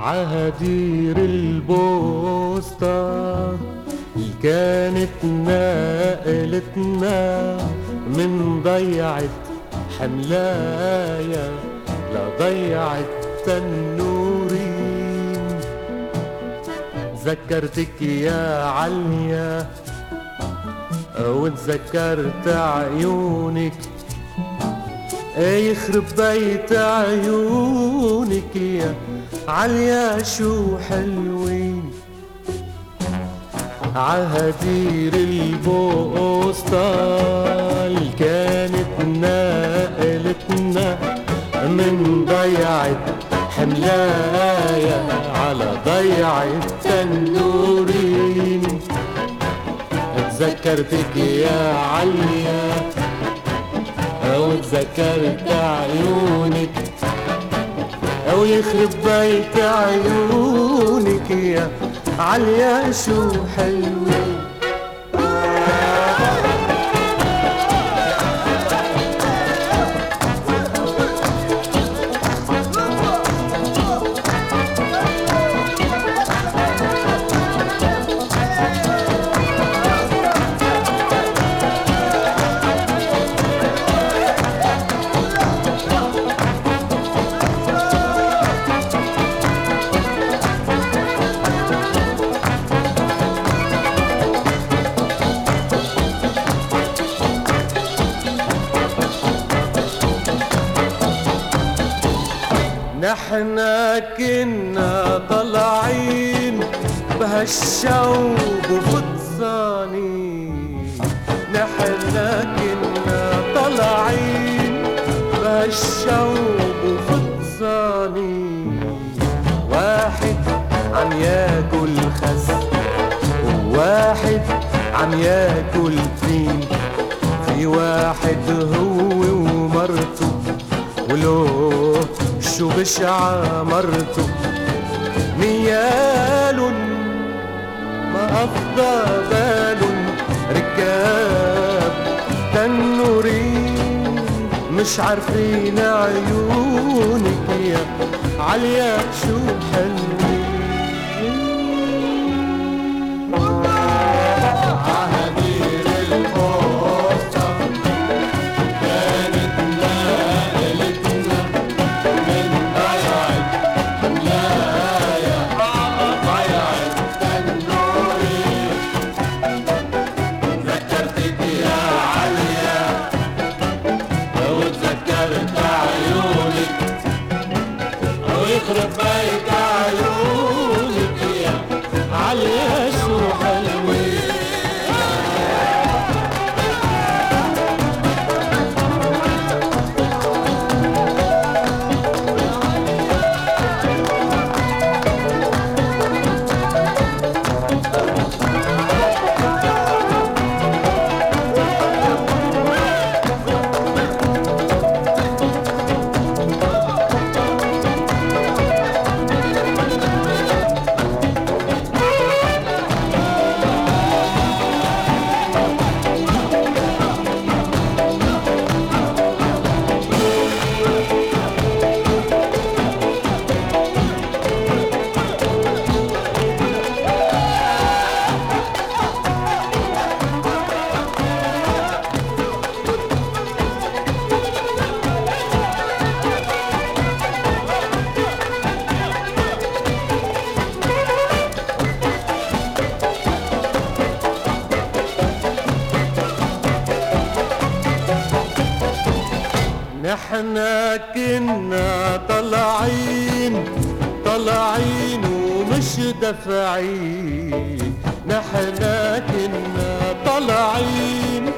عهدير البوسطة كانت نقلتنا من ضيعة حملايا لضيعة تنورين. ذكرتك يا عليا وتذكرت عيونك، يخرب بيت عيونك يا عليا شو حلوين. عهدير البوسطة كانت نقلتنا من ضيعة حملايا على ضيعة تنورين. تذكرتك يا عليا وتذكرت عيونك، ويخرب بيت عيونك يا عليا شو حلوين. نحنا كنا طالعين بهالشوق وفطسانين. نحنا كنا طالعين بهالشوق وفطسانين. واحد عم ياكل خس وواحد عم ياكل تين. في واحد هو ومرته ولو شو بشعة مرته نيالن ما أفضى بالن. ركاب تنورين مش عارفين عيونك يا عليا شو حلوين. عهدير البوسطة كانت نقلتنا من ضيعة حملايا ضيعة تنورين. ذكرتك يا عليا وتذكرت عيونك، ويخرب بيت عيونك يا عليا شو حلوين. نحنا كنا طالعين ومش دافعين. نحنا كنا طالعين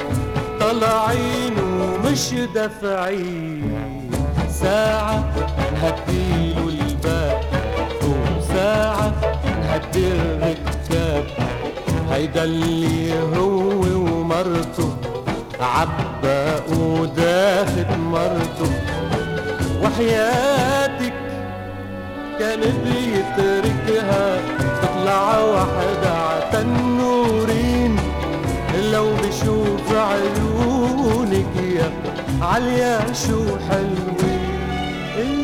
ومش دافعين. ساعة نهديله الباب وساعة نهدي الركاب. هيدا اللي هو ومرته عباق وداخت مرته. وحياتك كان بيتركها تطلع واحدة عالتنورين. لو بشوف عيونك يا عليا شو حلوين.